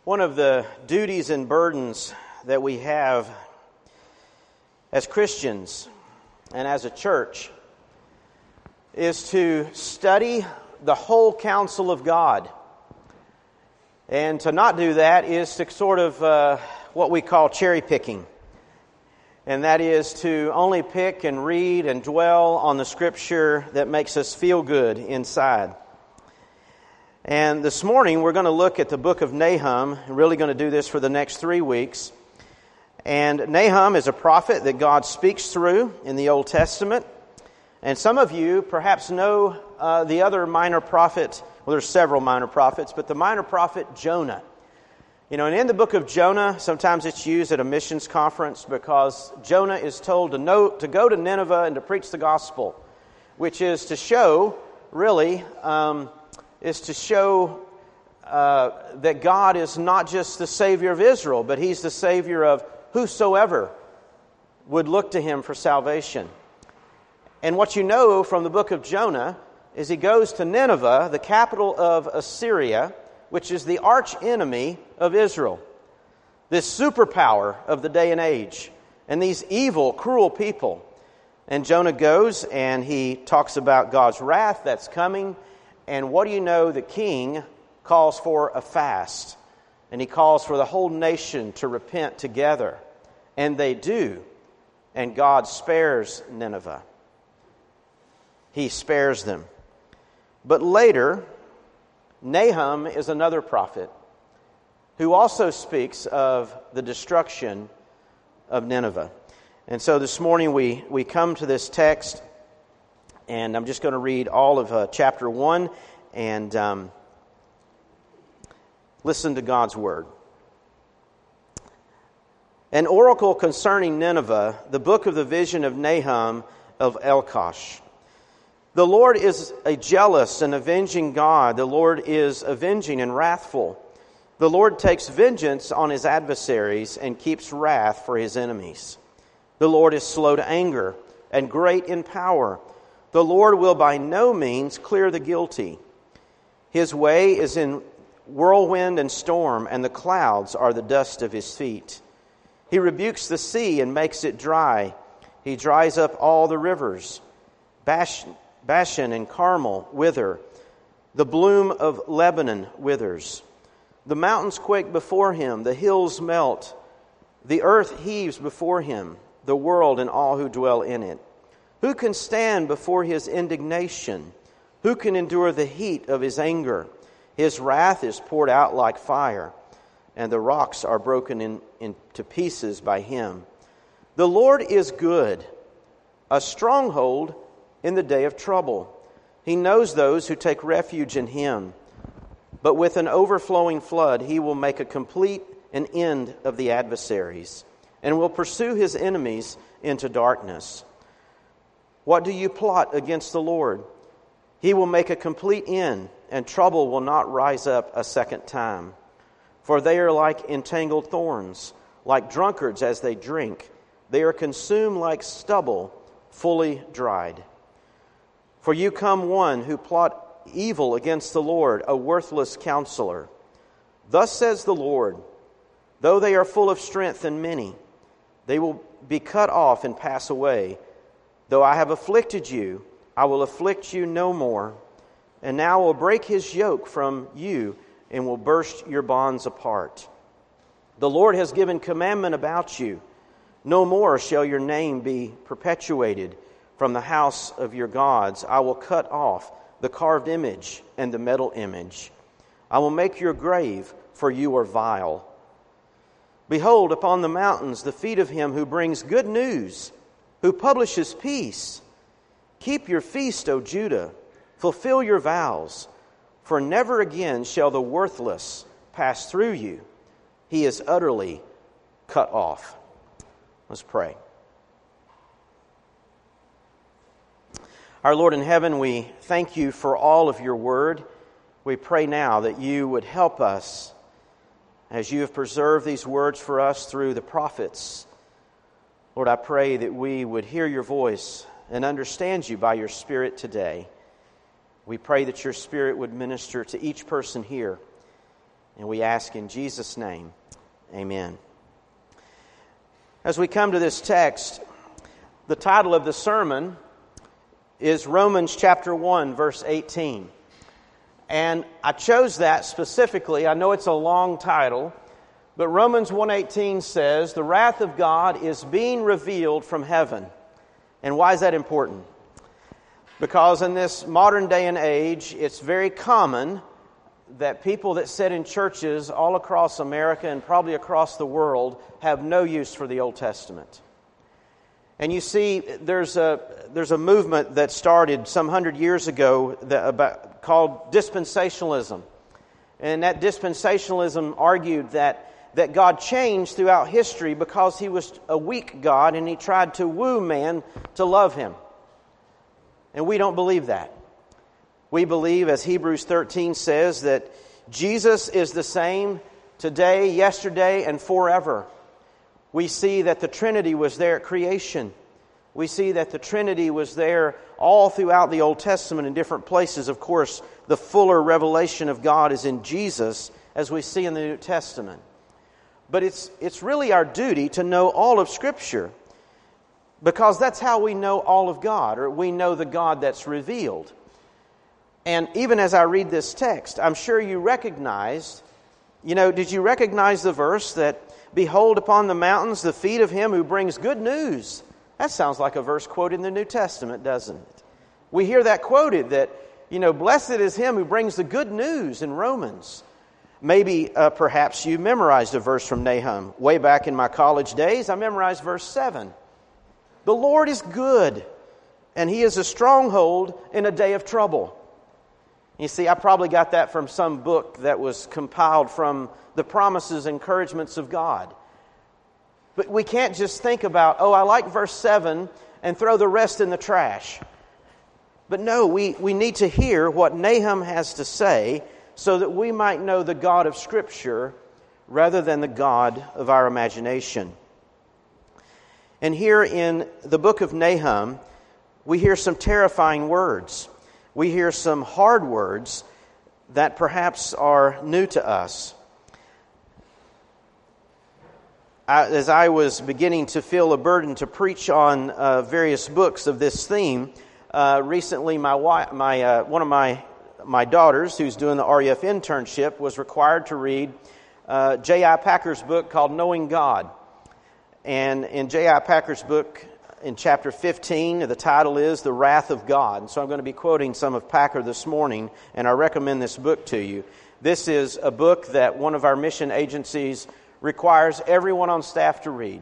One of the duties and burdens that we have as Christians and as a church is to study the whole counsel of God. And to not do that is to sort of what we call cherry picking. And that is to only pick and read and dwell on the Scripture that makes us feel good inside. And this morning we're going to look at the book of Nahum. We're really going to do this for the next 3 weeks. And Nahum is a prophet that God speaks through in the Old Testament. And some of you perhaps know the other minor prophet. Well, there's several minor prophets, but the minor prophet Jonah. You know, and in the book of Jonah, sometimes it's used at a missions conference because Jonah is told to go to Nineveh and to preach the gospel, which is to show, really, that God is not just the Savior of Israel, but He's the Savior of whosoever would look to Him for salvation. And what you know from the book of Jonah is he goes to Nineveh, the capital of Assyria, which is the arch enemy of Israel. This superpower of the day and age. And these evil, cruel people. And Jonah goes and he talks about God's wrath that's coming. And what do you know? The king calls for a fast. And he calls for the whole nation to repent together. And they do. And God spares Nineveh. He spares them. But later, Nahum is another prophet who also speaks of the destruction of Nineveh. And so this morning we come to this text, and I'm just going to read all of chapter 1 and listen to God's word. An oracle concerning Nineveh, the book of the vision of Nahum of Elkosh. The Lord is a jealous and avenging God. The Lord is avenging and wrathful. The Lord takes vengeance on His adversaries and keeps wrath for His enemies. The Lord is slow to anger and great in power. The Lord will by no means clear the guilty. His way is in whirlwind and storm, and the clouds are the dust of His feet. He rebukes the sea and makes it dry. He dries up all the rivers. Bashan and Carmel wither. The bloom of Lebanon withers. The mountains quake before Him. The hills melt. The earth heaves before Him. The world and all who dwell in it. Who can stand before His indignation? Who can endure the heat of His anger? His wrath is poured out like fire, and the rocks are broken into pieces by Him. The Lord is good, a stronghold in the day of trouble. He knows those who take refuge in Him. But with an overflowing flood, He will make a complete an end of the adversaries and will pursue His enemies into darkness. What do you plot against the Lord? He will make a complete end, and trouble will not rise up a second time. For they are like entangled thorns, like drunkards as they drink. They are consumed like stubble, fully dried. For you come one who plot evil against the Lord, a worthless counselor. Thus says the Lord, though they are full of strength and many, they will be cut off and pass away. Though I have afflicted you, I will afflict you no more. And now I will break His yoke from you and will burst your bonds apart. The Lord has given commandment about you. No more shall your name be perpetuated from the house of your gods. I will cut off the carved image and the metal image. I will make your grave, for you are vile. Behold, upon the mountains the feet of him who brings good news, who publishes peace. Keep your feast, O Judah. Fulfill your vows, for never again shall the worthless pass through you. He is utterly cut off. Let's pray. Our Lord in heaven, we thank you for all of your word. We pray now that you would help us as you have preserved these words for us through the prophets. Lord, I pray that we would hear your voice and understand you by your Spirit today. We pray that your Spirit would minister to each person here And we ask in Jesus' name, amen. As we come to this text, the title of the sermon is Romans chapter 1, verse 18. And I chose that specifically. I know it's a long title, but Romans 1:18 says, "The wrath of God is being revealed from heaven." And why is that important? Because in this modern day and age, it's very common that people that sit in churches all across America and probably across the world have no use for the Old Testament. And you see, there's a movement that started some 100 years ago called dispensationalism. And that dispensationalism argued that God changed throughout history because He was a weak God and He tried to woo man to love Him. And we don't believe that. We believe, as Hebrews 13 says, that Jesus is the same today, yesterday, and forever. We see that the Trinity was there at creation. We see that the Trinity was there all throughout the Old Testament in different places. Of course, the fuller revelation of God is in Jesus, as we see in the New Testament. But it's really our duty to know all of Scripture, because that's how we know all of God, or we know the God that's revealed. And even as I read this text, I'm sure you recognized, did you recognize the verse that, "Behold upon the mountains the feet of Him who brings good news"? That sounds like a verse quoted in the New Testament, doesn't it? We hear that quoted, that, blessed is him who brings the good news in Romans. Maybe, perhaps you memorized a verse from Nahum. Way back in my college days, I memorized verse 7. "The Lord is good, and He is a stronghold in a day of trouble." You see, I probably got that from some book that was compiled from the promises and encouragements of God. But we can't just think about, I like verse 7 and throw the rest in the trash. But no, we need to hear what Nahum has to say so that we might know the God of Scripture rather than the God of our imagination. And here in the book of Nahum, we hear some terrifying words. We hear some hard words that perhaps are new to us. As I was beginning to feel a burden to preach on various books of this theme, recently one of my daughters, who's doing the REF internship, was required to read J.I. Packer's book called Knowing God. And in J.I. Packer's book, in chapter 15, the title is The Wrath of God. And so I'm going to be quoting some of Packer this morning, and I recommend this book to you. This is a book that one of our mission agencies requires everyone on staff to read.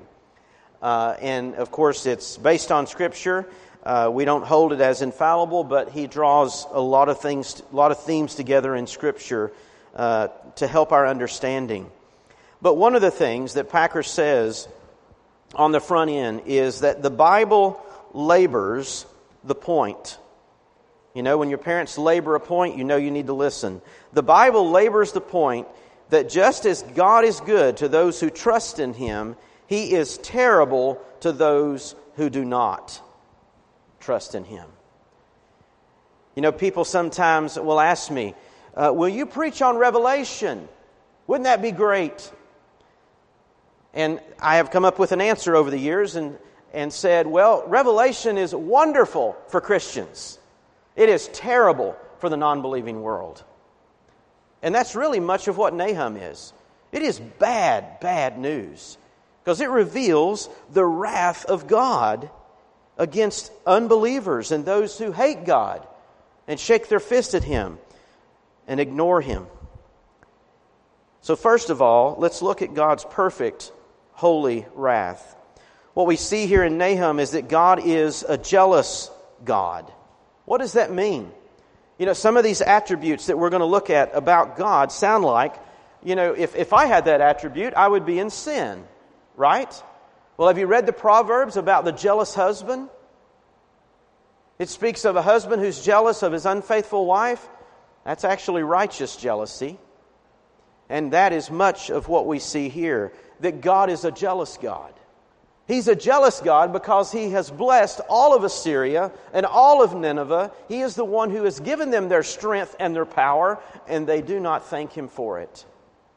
And of course, it's based on Scripture. We don't hold it as infallible, but he draws a lot of themes together in Scripture to help our understanding. But one of the things that Packer says on the front end is that the Bible labors the point. When your parents labor a point, you need to listen. The Bible labors the point that just as God is good to those who trust in Him, He is terrible to those who do not trust in Him. People sometimes will ask me, will you preach on Revelation? Wouldn't that be great? And I have come up with an answer over the years and said, well, Revelation is wonderful for Christians. It is terrible for the non-believing world. And that's really much of what Nahum is. It is bad, bad news. Because it reveals the wrath of God against unbelievers and those who hate God and shake their fist at Him and ignore Him. So first of all, let's look at God's perfect, holy wrath. What we see here in Nahum is that God is a jealous God. What does that mean? Some of these attributes that we're going to look at about God sound like, if I had that attribute, I would be in sin, right? Well, have you read the Proverbs about the jealous husband? It speaks of a husband who's jealous of his unfaithful wife. That's actually righteous jealousy. And that is much of what we see here, that God is a jealous God. He's a jealous God because He has blessed all of Assyria and all of Nineveh. He is the one who has given them their strength and their power, and they do not thank Him for it.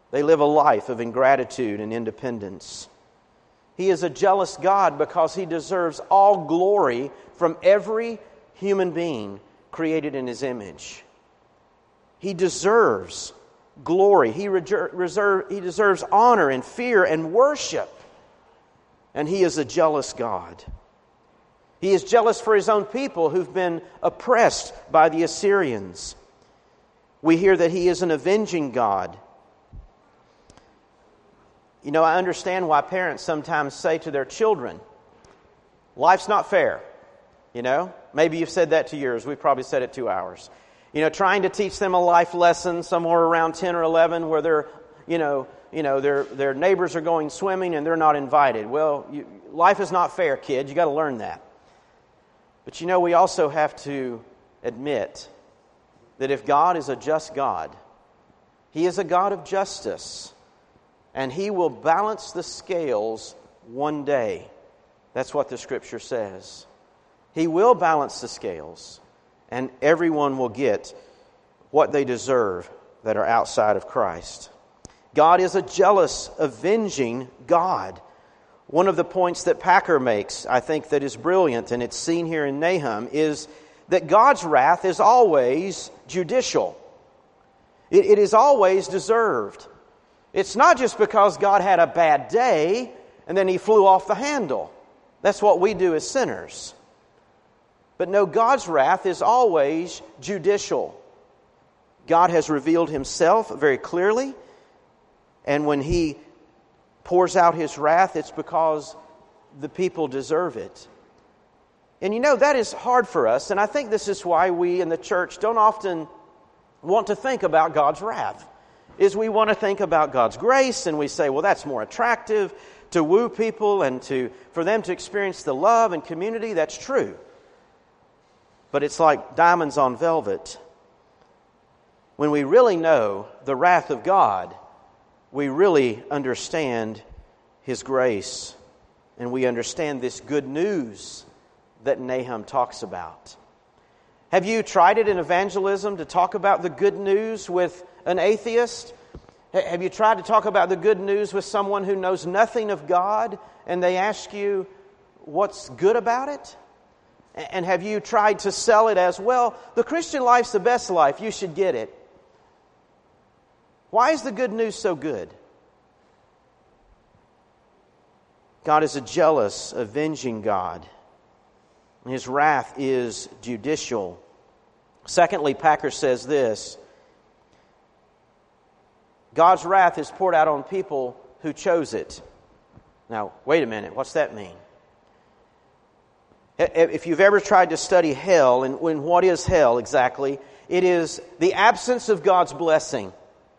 They live a life of ingratitude and independence. He is a jealous God because He deserves all glory from every human being created in His image. He deserves glory. He deserves honor and fear and worship. And He is a jealous God. He is jealous for His own people who've been oppressed by the Assyrians. We hear that He is an avenging God. You know, I understand why parents sometimes say to their children, life's not fair. You know, maybe you've said that to yours. We've probably said it 2 hours. You know, trying to teach them a life lesson somewhere around 10 or 11 where their neighbors are going swimming and they're not invited. Well, life is not fair, kid. You got to learn that. But you know, we also have to admit that if God is a just God, He is a God of justice, and He will balance the scales one day. That's what the Scripture says. He will balance the scales, and everyone will get what they deserve that are outside of Christ. God is a jealous, avenging God. One of the points that Packer makes, I think, that is brilliant, and it's seen here in Nahum, is that God's wrath is always judicial. It is always deserved. It's not just because God had a bad day and then He flew off the handle. That's what we do as sinners. But no, God's wrath is always judicial. God has revealed Himself very clearly, and when He pours out His wrath, it's because the people deserve it. And you know, that is hard for us, and I think this is why we in the church don't often want to think about God's wrath. Is we want to think about God's grace, and we say, well, that's more attractive to woo people and for them to experience the love and community. That's true. But it's like diamonds on velvet. When we really know the wrath of God, we really understand His grace, and we understand this good news that Nahum talks about. Have you tried it in evangelism to talk about the good news with an atheist? Have you tried to talk about the good news with someone who knows nothing of God, and they ask you what's good about it? And have you tried to sell it as, well, the Christian life's the best life, you should get it? Why is the good news so good? God is a jealous, avenging God. His wrath is judicial. Secondly, Packer says this: God's wrath is poured out on people who chose it. Now, wait a minute, what's that mean? If you've ever tried to study hell, and what is hell exactly? It is the absence of God's blessing.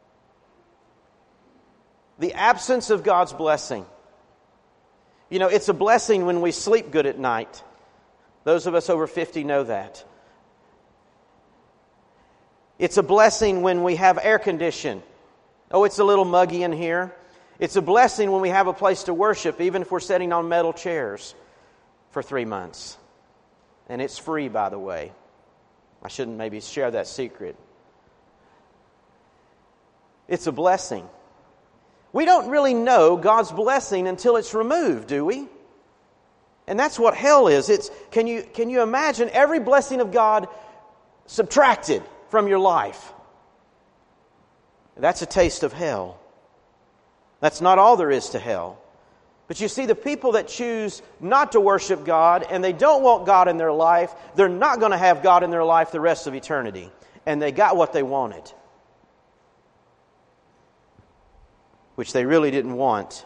The absence of God's blessing. You know, it's a blessing when we sleep good at night. Those of us over 50 know that. It's a blessing when we have air conditioning. Oh, it's a little muggy in here. It's a blessing when we have a place to worship, even if we're sitting on metal chairs for 3 months. And it's free, by the way. I shouldn't maybe share that secret. It's a blessing. We don't really know God's blessing until it's removed, do we? And that's what hell is. Can you imagine every blessing of God subtracted from your life? That's a taste of hell. That's not all there is to hell. But you see, the people that choose not to worship God and they don't want God in their life, they're not going to have God in their life the rest of eternity. And they got what they wanted, which they really didn't want.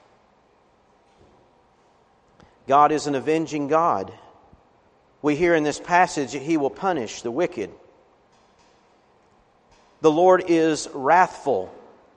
God is an avenging God. We hear in this passage that He will punish the wicked. The Lord is wrathful.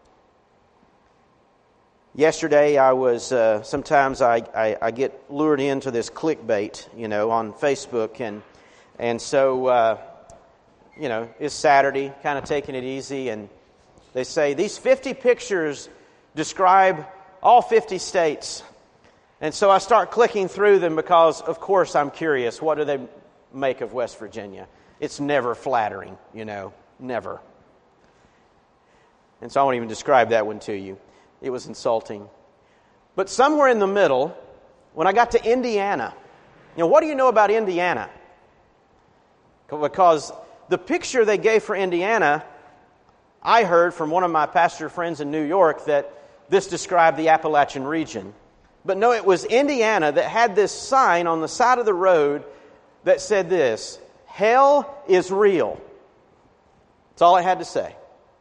Yesterday I was, sometimes I get lured into this clickbait, on Facebook. And so, it's Saturday, kind of taking it easy. And they say, these 50 pictures describe all 50 states. And so I start clicking through them because, of course, I'm curious. What do they make of West Virginia? It's never flattering, never. And so I won't even describe that one to you. It was insulting. But somewhere in the middle, when I got to Indiana, what do you know about Indiana? Because the picture they gave for Indiana, I heard from one of my pastor friends in New York that this described the Appalachian region. But no, it was Indiana that had this sign on the side of the road that said this: hell is real. That's all it had to say.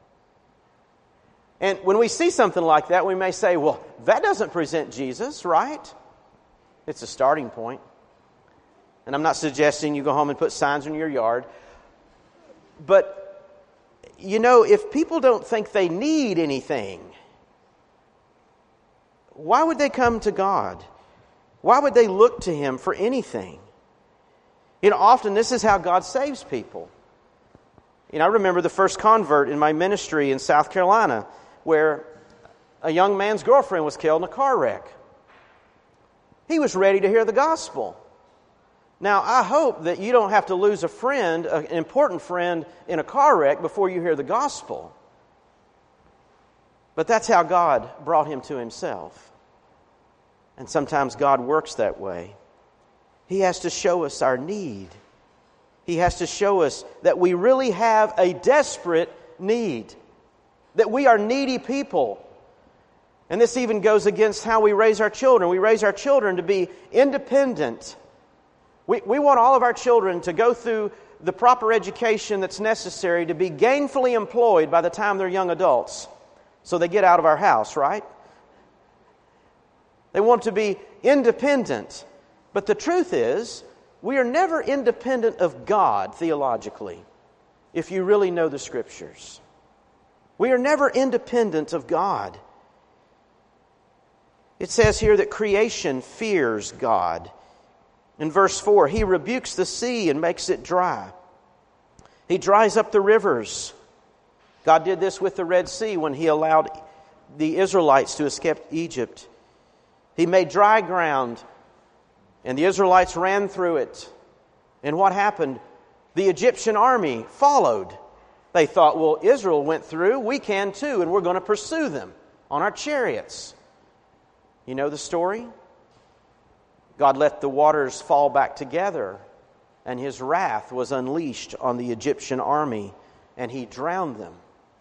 And when we see something like that, we may say, well, that doesn't present Jesus, right? It's a starting point. And I'm not suggesting you go home and put signs in your yard. But, if people don't think they need anything, why would they come to God? Why would they look to Him for anything? Often this is how God saves people. I remember the first convert in my ministry in South Carolina, where a young man's girlfriend was killed in a car wreck. He was ready to hear the gospel. Now, I hope that you don't have to lose a friend, an important friend, in a car wreck before you hear the gospel. But that's how God brought him to Himself. And sometimes God works that way. He has to show us our need. He has to show us that we really have a desperate need. That we are needy people. And this even goes against how we raise our children. We raise our children to be independent. We want all of our children to go through the proper education that's necessary to be gainfully employed by the time they're young adults. So they get out of our house, right? They want to be independent. But the truth is, we are never independent of God theologically, if you really know the Scriptures. We are never independent of God. It says here that creation fears God. In verse 4, He rebukes the sea and makes it dry. He dries up the rivers. God did this with the Red Sea when He allowed the Israelites to escape Egypt. He made dry ground, and the Israelites ran through it. And what happened? The Egyptian army followed. They thought, well, Israel went through, we can too, and we're going to pursue them on our chariots. You know the story? God let the waters fall back together, and His wrath was unleashed on the Egyptian army, and He drowned them.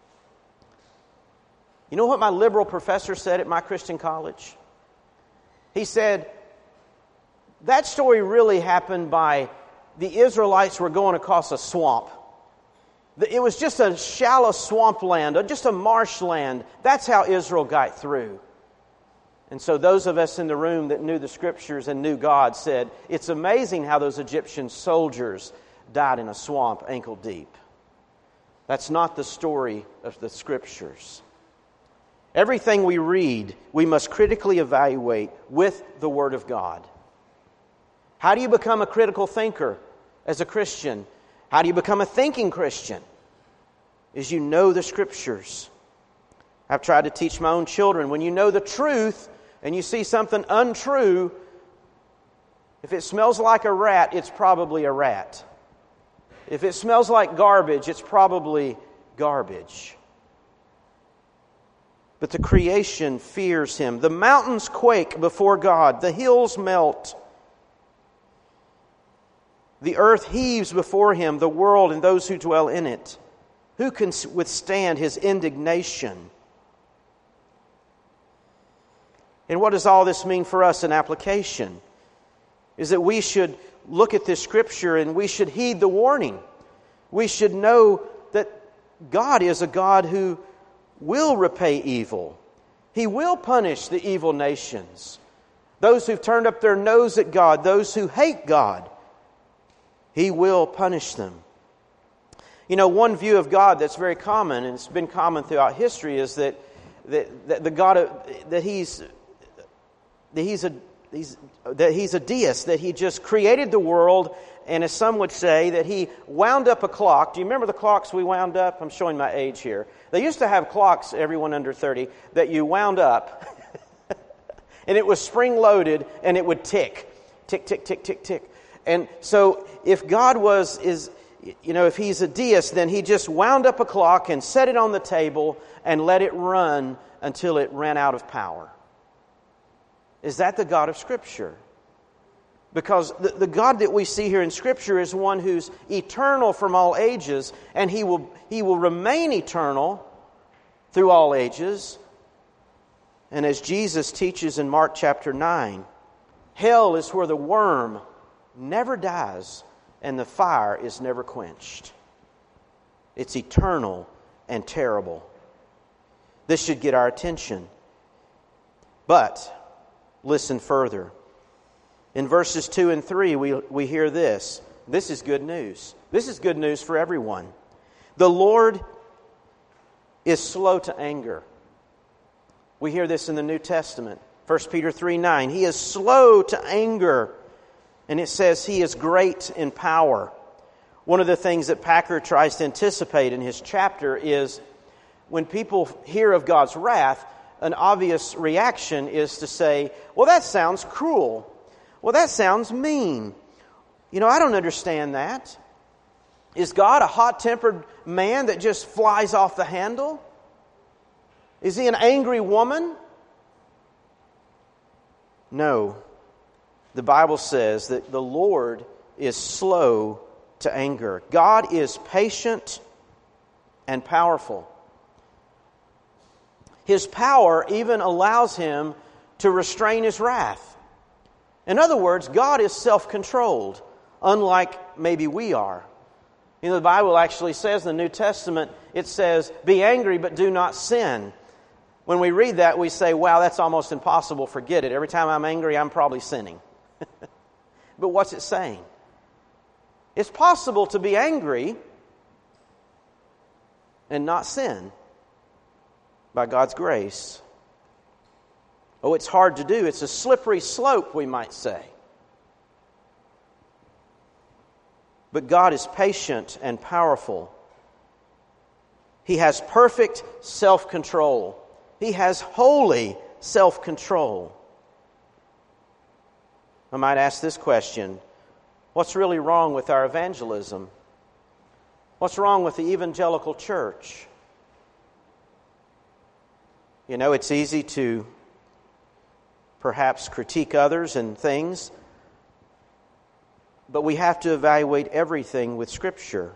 You know what my liberal professor said at my Christian college? He said, that story really happened by the Israelites were going across a swamp. It was just a shallow swampland, just a marshland. That's how Israel got through. And so those of us in the room that knew the Scriptures and knew God said, it's amazing how those Egyptian soldiers died in a swamp ankle deep. That's not the story of the Scriptures. Everything we read, we must critically evaluate with the Word of God. How do you become a critical thinker as a Christian? How do you become a thinking Christian? Is you know the Scriptures. I've tried to teach my own children, when you know the truth and you see something untrue, if it smells like a rat, it's probably a rat. If it smells like garbage, it's probably garbage. But the creation fears Him. The mountains quake before God. The hills melt. The earth heaves before Him, the world and those who dwell in it. Who can withstand His indignation? And what does all this mean for us in application? Is that we should look at this Scripture and we should heed the warning. We should know that God is a God who will repay evil. He will punish the evil nations. Those who've turned up their nose at God, those who hate God, He will punish them. You know, one view of God that's very common, and it's been common throughout history, is that the God that He's a deist, that He just created the world, and as some would say, that He wound up a clock. Do you remember the clocks we wound up? I'm showing my age here. They used to have clocks, everyone under 30, that you wound up, and it was spring-loaded, and it would tick. Tick, tick, tick, tick, tick. And so if God if he's a deist, then he just wound up a clock and set it on the table and let it run until it ran out of power. Is that the God of Scripture? Because the God that we see here in Scripture is one who's eternal from all ages, and He will remain eternal through all ages. And as Jesus teaches in Mark chapter 9, hell is where the worm never dies and the fire is never quenched. It's eternal and terrible. This should get our attention. But listen further. In verses 2 and 3, we hear this. This is good news. This is good news for everyone. The Lord is slow to anger. We hear this in the New Testament. 1 Peter 3:9. He is slow to anger. And it says He is great in power. One of the things that Packer tries to anticipate in his chapter is when people hear of God's wrath, an obvious reaction is to say, well, that sounds cruel. Well, that sounds mean. I don't understand that. Is God a hot-tempered man that just flies off the handle? Is He an angry woman? No. The Bible says that the Lord is slow to anger. God is patient and powerful. His power even allows Him to restrain His wrath. In other words, God is self-controlled, unlike maybe we are. The Bible actually says in the New Testament, it says, be angry but do not sin. When we read that, we say, wow, that's almost impossible, forget it. Every time I'm angry, I'm probably sinning. But what's it saying? It's possible to be angry and not sin by God's grace. Oh, it's hard to do. It's a slippery slope, we might say. But God is patient and powerful. He has perfect self-control. He has holy self-control. I might ask this question. What's really wrong with our evangelism? What's wrong with the evangelical church? It's easy to perhaps critique others and things, but we have to evaluate everything with Scripture.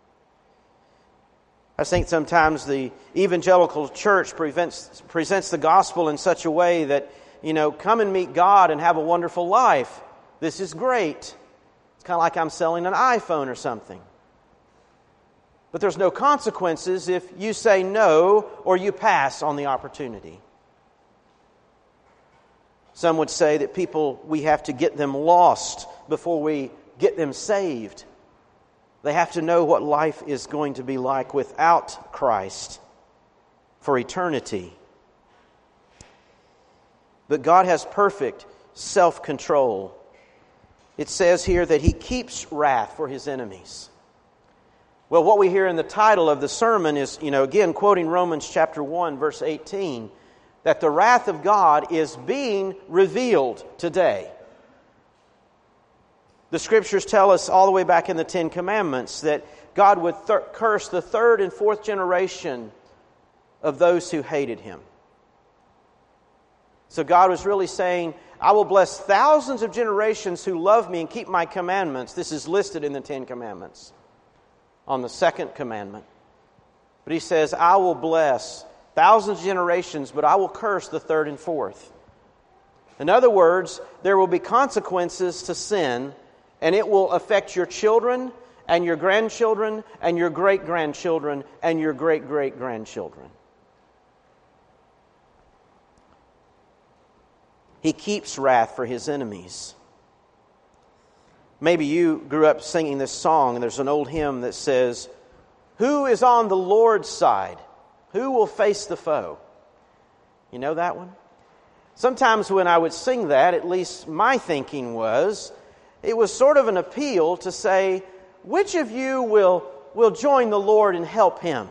I think sometimes the evangelical church presents the gospel in such a way that, come and meet God and have a wonderful life. This is great. It's kind of like I'm selling an iPhone or something. But there's no consequences if you say no or you pass on the opportunity. Some would say that we have to get them lost before we get them saved. They have to know what life is going to be like without Christ for eternity. But God has perfect self-control. It says here that He keeps wrath for His enemies. Well, what we hear in the title of the sermon is, again, quoting Romans chapter 1, verse 18, that the wrath of God is being revealed today. The Scriptures tell us all the way back in the Ten Commandments that God would curse the third and fourth generation of those who hated Him. So God was really saying, I will bless thousands of generations who love me and keep my commandments. This is listed in the Ten Commandments on the second commandment. But He says, I will bless thousands of generations, but I will curse the third and fourth. In other words, there will be consequences to sin, and it will affect your children and your grandchildren and your great-grandchildren and your great-great-grandchildren. He keeps wrath for His enemies. Maybe you grew up singing this song, and there's an old hymn that says, who is on the Lord's side? Who will face the foe? You know that one? Sometimes when I would sing that, at least my thinking was, it was sort of an appeal to say, which of you will join the Lord and help Him?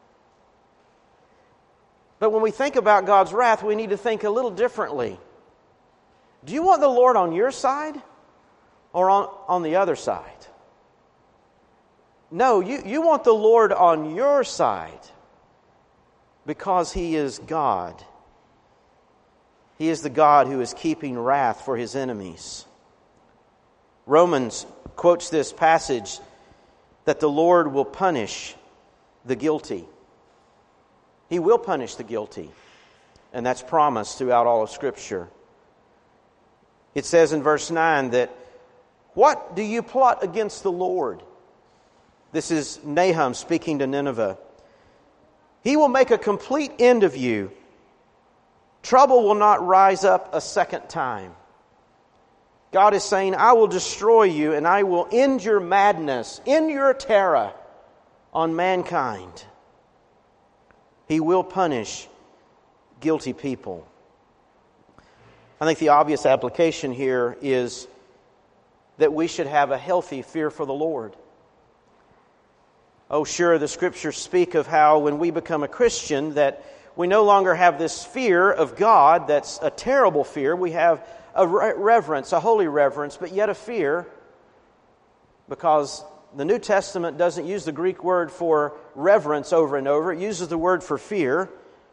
But when we think about God's wrath, we need to think a little differently. Do you want the Lord on your side or on the other side? No, you want the Lord on your side because He is God. He is the God who is keeping wrath for His enemies. Romans quotes this passage that the Lord will punish the guilty. He will punish the guilty. And that's promised throughout all of Scripture. It says in verse 9 that, "What do you plot against the Lord?" This is Nahum speaking to Nineveh. "He will make a complete end of you. Trouble will not rise up a second time." God is saying, I will destroy you and I will end your madness, end your terror on mankind. He will punish guilty people. I think the obvious application here is that we should have a healthy fear for the Lord. Oh, sure, the Scriptures speak of how when we become a Christian that we no longer have this fear of God that's a terrible fear. We have a reverence, a holy reverence, but yet a fear, because the New Testament doesn't use the Greek word for reverence over and over. It uses the word for fear.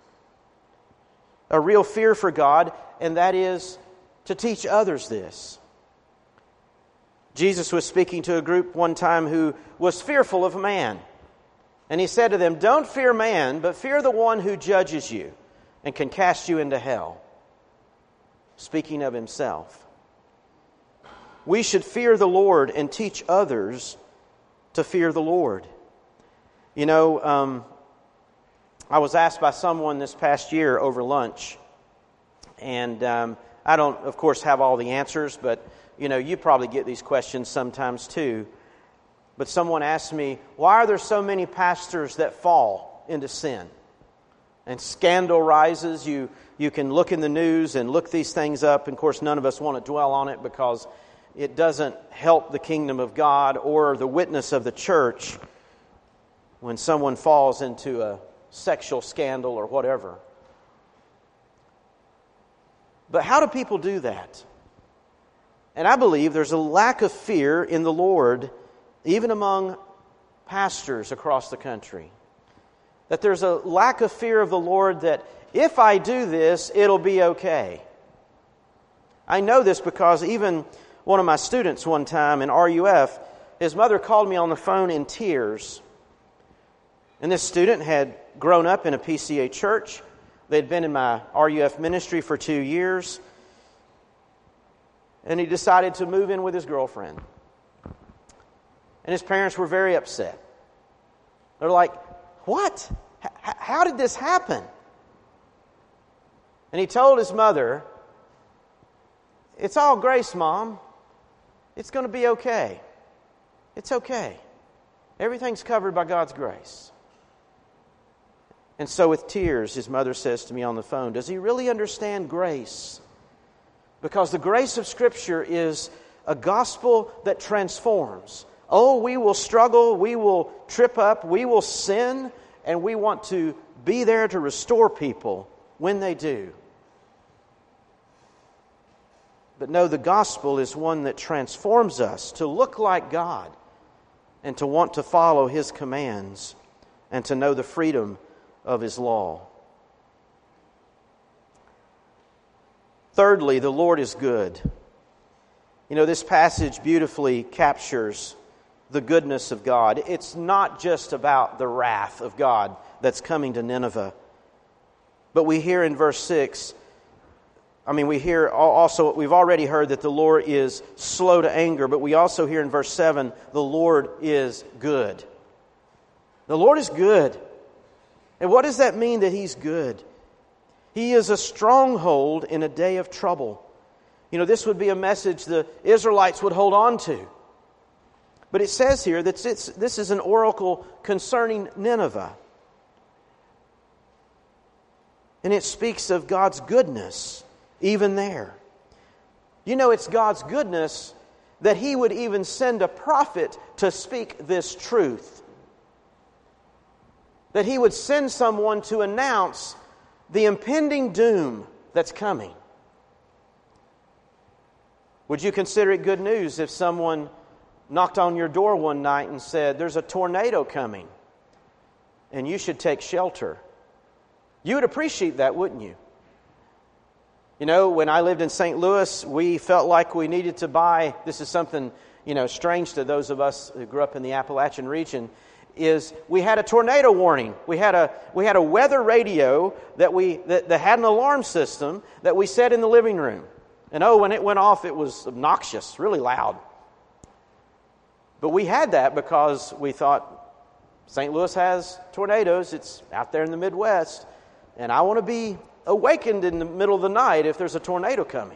A real fear for God, and that is to teach others this. Jesus was speaking to a group one time who was fearful of man. And He said to them, "Don't fear man, but fear the one who judges you and can cast you into hell." Speaking of Himself. We should fear the Lord and teach others to fear the Lord. You know, I was asked by someone this past year over lunch, and I don't, of course, have all the answers, but you know, you probably get these questions sometimes too. But someone asked me, why are there so many pastors that fall into sin? And scandal rises. You can look in the news and look these things up. And of course, none of us want to dwell on it because it doesn't help the kingdom of God or the witness of the church when someone falls into a sexual scandal or whatever. But how do people do that? And I believe there's a lack of fear in the Lord, even among pastors across the country. That there's a lack of fear of the Lord that if I do this, it'll be okay. I know this because even one of my students one time in RUF, his mother called me on the phone in tears. And this student had grown up in a PCA church. They'd been in my RUF ministry for 2 years. And he decided to move in with his girlfriend. And his parents were very upset. They're like, what? How did this happen? And he told his mother, it's all grace, Mom. It's going to be okay. It's okay. Everything's covered by God's grace. And so with tears, his mother says to me on the phone, does he really understand grace? Because the grace of Scripture is a gospel that transforms. Oh, we will struggle, we will trip up, we will sin, and we want to be there to restore people when they do. But no, the gospel is one that transforms us to look like God and to want to follow His commands and to know the freedom of His law. Thirdly, the Lord is good. You know, this passage beautifully captures the goodness of God. It's not just about the wrath of God that's coming to Nineveh. But we hear in verse 6, we hear also, we've already heard that the Lord is slow to anger, but we also hear in verse 7, the Lord is good. The Lord is good. And what does that mean that He's good? He is a stronghold in a day of trouble. You know, this would be a message the Israelites would hold on to. But it says here that this is an oracle concerning Nineveh. And it speaks of God's goodness even there. You know, it's God's goodness that He would even send a prophet to speak this truth. That He would send someone to announce the impending doom that's coming. Would you consider it good news if someone knocked on your door one night and said, "There's a tornado coming, and you should take shelter," you would appreciate that, wouldn't you? You know, when I lived in St. Louis, we felt like we needed to buy, this is something, strange to those of us who grew up in the Appalachian region, is we had a tornado warning. We had a weather radio that had an alarm system that we set in the living room. And when it went off, it was obnoxious, really loud. But we had that because we thought St. Louis has tornadoes. It's out there in the Midwest. And I want to be awakened in the middle of the night if there's a tornado coming.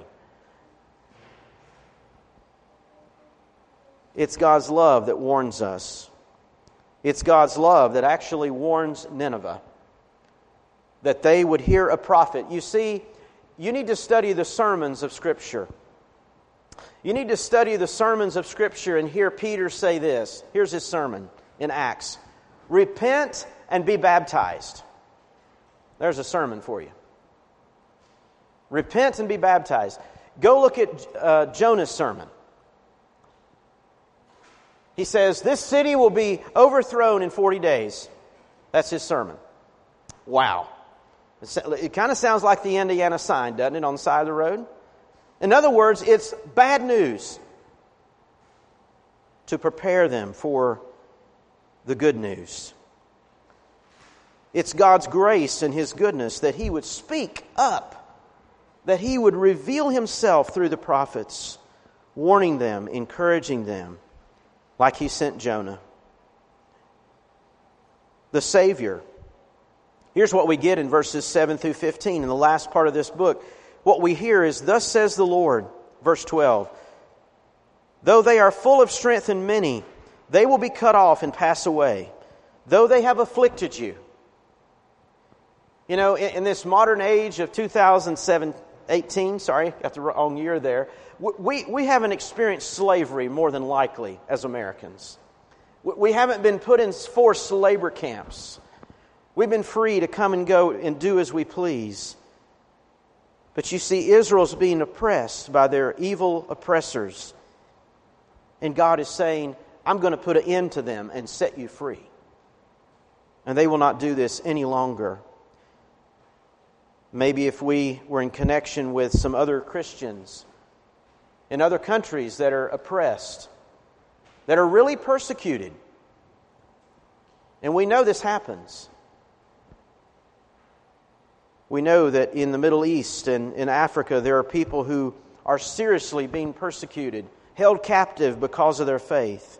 It's God's love that warns us. It's God's love that actually warns Nineveh that they would hear a prophet. You see, you need to study the sermons of Scripture. You need to study the sermons of Scripture and hear Peter say this. Here's his sermon in Acts. Repent and be baptized. There's a sermon for you. Repent and be baptized. Go look at Jonah's sermon. He says, this city will be overthrown in 40 days. That's his sermon. Wow. It kind of sounds like the Indiana sign, doesn't it, on the side of the road? In other words, it's bad news to prepare them for the good news. It's God's grace and His goodness that He would speak up, that He would reveal Himself through the prophets, warning them, encouraging them, like He sent Jonah. The Savior. Here's what we get in verses 7 through 15 in the last part of this book. What we hear is, thus says the Lord, verse 12, though they are full of strength and many, they will be cut off and pass away, though they have afflicted you. You know, in this modern age of 2018, got the wrong year there, we haven't experienced slavery more than likely as Americans. We haven't been put in forced labor camps. We've been free to come and go and do as we please. But you see, Israel's being oppressed by their evil oppressors. And God is saying, I'm going to put an end to them and set you free. And they will not do this any longer. Maybe if we were in connection with some other Christians in other countries that are oppressed, that are really persecuted. And we know this happens. We know that in the Middle East and in Africa, there are people who are seriously being persecuted, held captive because of their faith.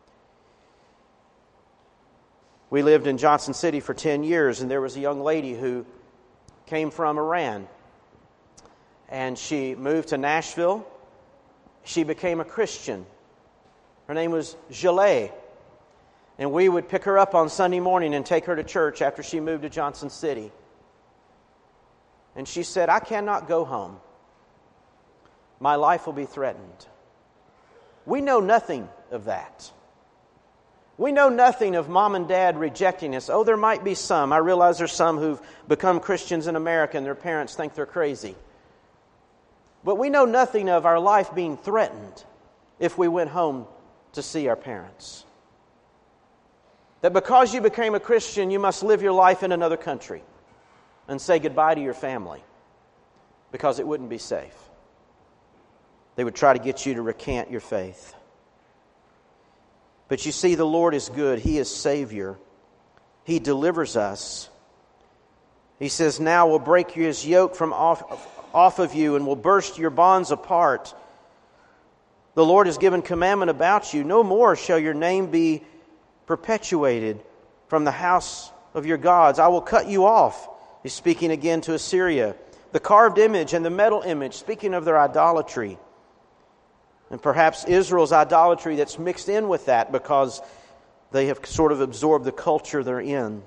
We lived in Johnson City for 10 years, and there was a young lady who came from Iran. And she moved to Nashville. She became a Christian. Her name was Jaleh. And we would pick her up on Sunday morning and take her to church after she moved to Johnson City. And she said, I cannot go home. My life will be threatened. We know nothing of that. We know nothing of mom and dad rejecting us. Oh, there might be some. I realize there's some who've become Christians in America and their parents think they're crazy. But we know nothing of our life being threatened if we went home to see our parents. That because you became a Christian, you must live your life in another country and say goodbye to your family because it wouldn't be safe. They would try to get you to recant your faith. But you see, the Lord is good. He is Savior. He delivers us. He says, now we'll break His yoke from off of you and will burst your bonds apart. The Lord has given commandment about you. No more shall your name be perpetuated from the house of your gods. I will cut you off. He's speaking again to Assyria. The carved image and the metal image, speaking of their idolatry. And perhaps Israel's idolatry that's mixed in with that because they have sort of absorbed the culture they're in.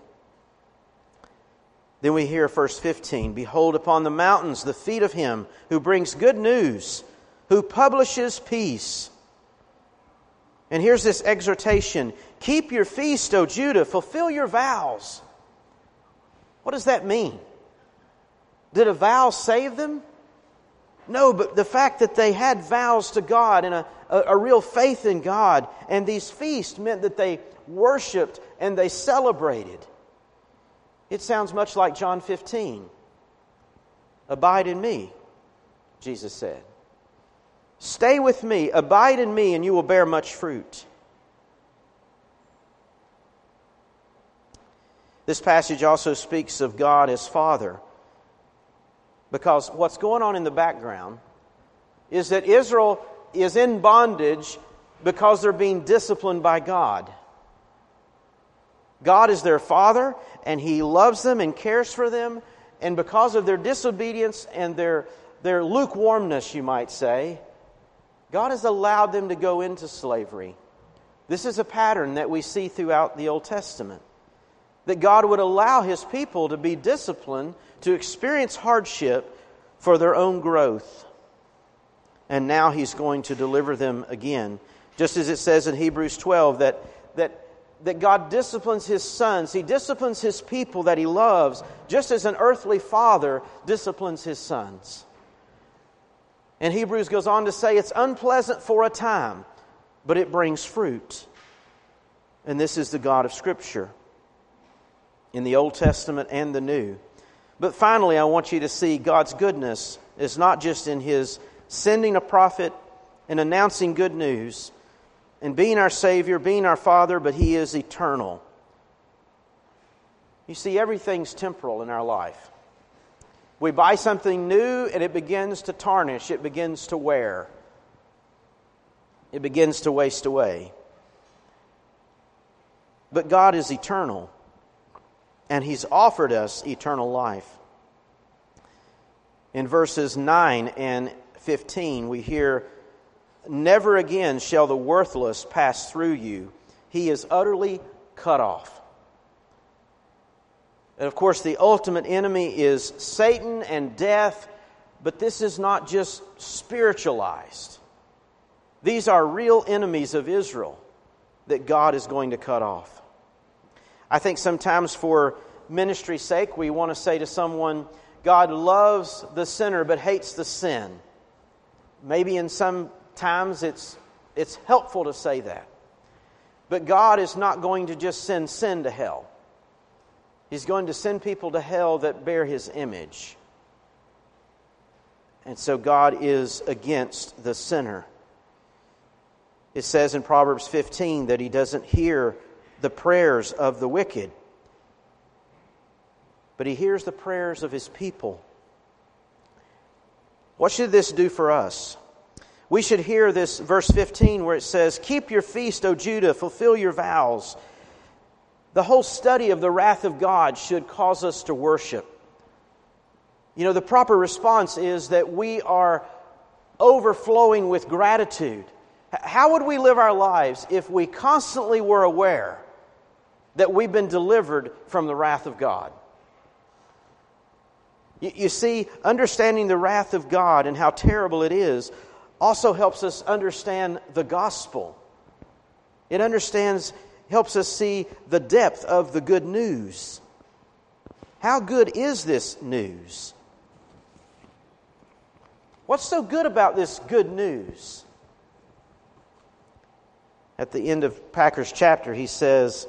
Then we hear verse 15, behold upon the mountains the feet of him who brings good news, who publishes peace. And here's this exhortation, keep your feast, O Judah, fulfill your vows. What does that mean? Did a vow save them? No, but the fact that they had vows to God and a real faith in God. And these feasts meant that they worshiped and they celebrated. It sounds much like John 15. Abide in me, Jesus said. Stay with me, abide in me, and you will bear much fruit. This passage also speaks of God as Father, because what's going on in the background is that Israel is in bondage because they're being disciplined by God. God is their Father, and He loves them and cares for them, and because of their disobedience and their lukewarmness, you might say, God has allowed them to go into slavery. This is a pattern that we see throughout the Old Testament. That God would allow His people to be disciplined, to experience hardship for their own growth. And now He's going to deliver them again. Just as it says in Hebrews 12 that God disciplines His sons. He disciplines His people that He loves, just as an earthly father disciplines his sons. And Hebrews goes on to say it's unpleasant for a time, but it brings fruit. And this is the God of Scripture, in the Old Testament and the New. But finally, I want you to see God's goodness is not just in His sending a prophet and announcing good news and being our Savior, being our Father, but He is eternal. You see, everything's temporal in our life. We buy something new and it begins to tarnish, it begins to wear, it begins to waste away. But God is eternal, and He's offered us eternal life. In verses 9 and 15, we hear, "Never again shall the worthless pass through you. He is utterly cut off." And of course, the ultimate enemy is Satan and death, but this is not just spiritualized. These are real enemies of Israel that God is going to cut off. I think sometimes for ministry's sake, we want to say to someone, God loves the sinner but hates the sin. Maybe in some times it's helpful to say that. But God is not going to just send sin to hell. He's going to send people to hell that bear His image. And so God is against the sinner. It says in Proverbs 15 that He doesn't hear the prayers of the wicked, but He hears the prayers of His people. What should this do for us? We should hear this verse 15 where it says, "Keep your feast, O Judah, fulfill your vows." The whole study of the wrath of God should cause us to worship. You know, the proper response is that we are overflowing with gratitude. How would we live our lives if we constantly were aware that we've been delivered from the wrath of God? You see, understanding the wrath of God and how terrible it is also helps us understand the gospel. It helps us see the depth of the good news. How good is this news? What's so good about this good news? At the end of Packer's chapter, he says,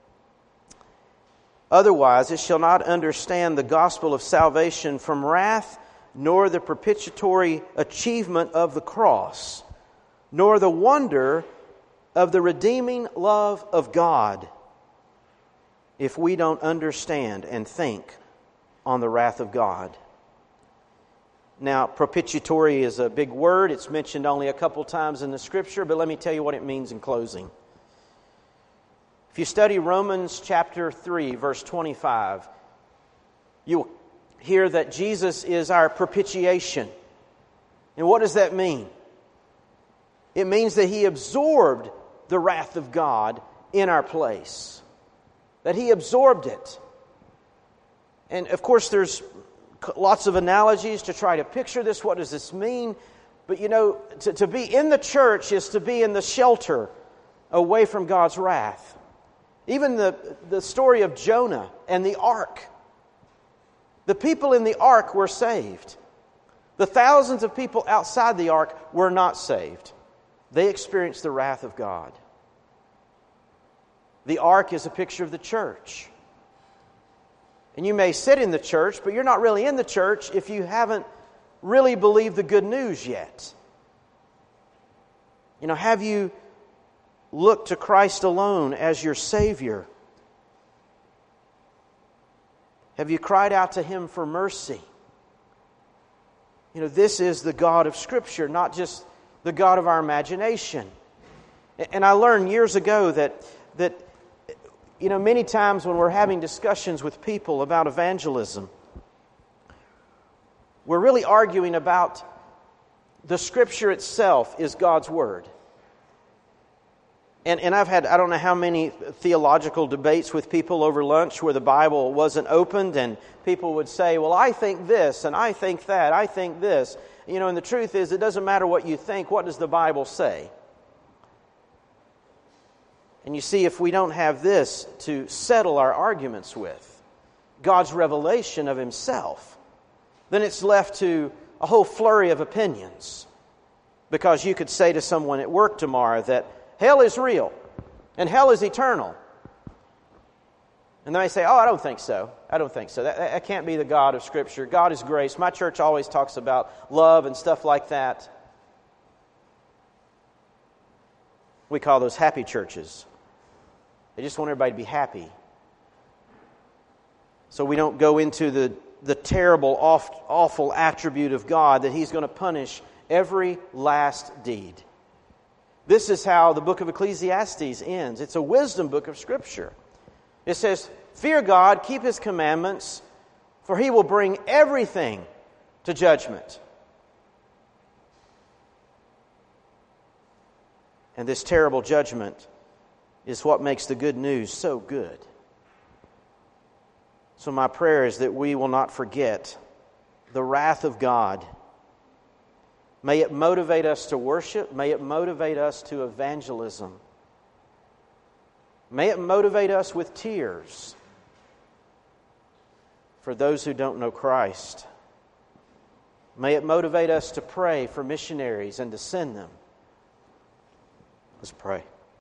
"Otherwise it shall not understand the gospel of salvation from wrath, nor the propitiatory achievement of the cross, nor the wonder of the redeeming love of God, if we don't understand and think on the wrath of God." Now, propitiatory is a big word. It's mentioned only a couple times in the Scripture, but let me tell you what it means in closing. If you study Romans chapter 3, verse 25, you'll hear that Jesus is our propitiation. And what does that mean? It means that He absorbed the wrath of God in our place. That He absorbed it. And of course there's lots of analogies to try to picture this. What does this mean? But you know, to be in the church is to be in the shelter away from God's wrath. Even the story of Jonah and the ark. The people in the ark were saved. The thousands of people outside the ark were not saved. They experienced the wrath of God. The ark is a picture of the church. And you may sit in the church, but you're not really in the church if you haven't really believed the good news yet. Have you looked to Christ alone as your Savior? Have you cried out to Him for mercy? This is the God of Scripture, not just the God of our imagination. And I learned years ago that many times when we're having discussions with people about evangelism, we're really arguing about the Scripture itself is God's Word. And I've had, I don't know how many theological debates with people over lunch where the Bible wasn't opened and people would say, well, I think this and I think that, I think this. And the truth is, it doesn't matter what you think. What does the Bible say? And you see, if we don't have this to settle our arguments with, God's revelation of Himself, then it's left to a whole flurry of opinions. Because you could say to someone at work tomorrow that hell is real and hell is eternal. And they may say, oh, I don't think so. I don't think so. That can't be the God of Scripture. God is grace. My church always talks about love and stuff like that. We call those happy churches. They just want everybody to be happy. So we don't go into the terrible, awful attribute of God that He's going to punish every last deed. This is how the book of Ecclesiastes ends. It's a wisdom book of Scripture. It says, fear God, keep His commandments, for He will bring everything to judgment. And this terrible judgment is what makes the good news so good. So my prayer is that we will not forget the wrath of God. May it motivate us to worship. May it motivate us to evangelism. May it motivate us with tears for those who don't know Christ. May it motivate us to pray for missionaries and to send them. Let's pray.